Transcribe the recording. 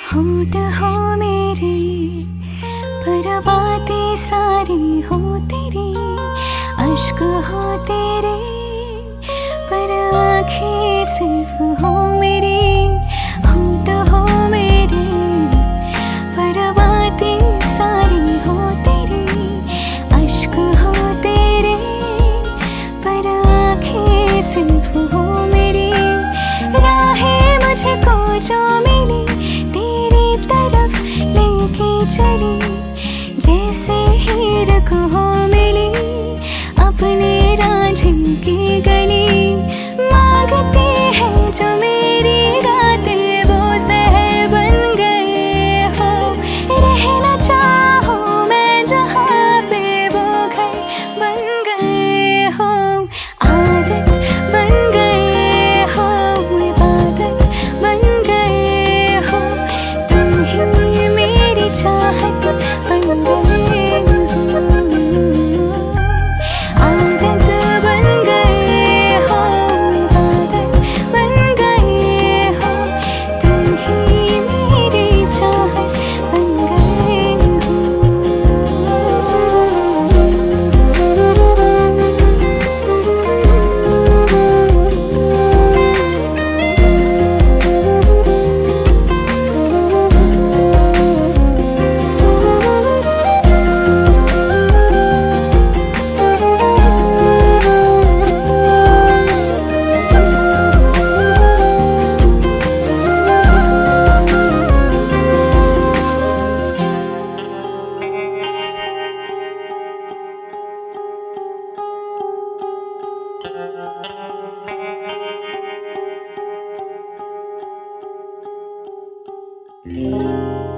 होठ हो मेरे पर बातें सारी हो तेरी, अश्क हो तेरे पर आँखें सिर्फ हो मेरी। होठ हो मेरे पर बातें सारी हो तेरी, अश्क हो तेरे पर आँखें सिर्फ हो मेरी। राहें मुझको जो मिली तेरी तरफ लेके चली, जैसे हीर को हो मिली अपने रांझे की गली। मांगती है जो मेरी रातें वो जहर बन गए हो, रहना चाहो मैं जहाँ पे वो घर बन गए हो। आदत बन गए हो, इबादत बन गए हो, तुम ही मेरी चाहत बन गए हो। आदत बन गए हो, इबादत बन गए हो, तुम ही मेरी चाहत बन गए हो। Mm-hmm.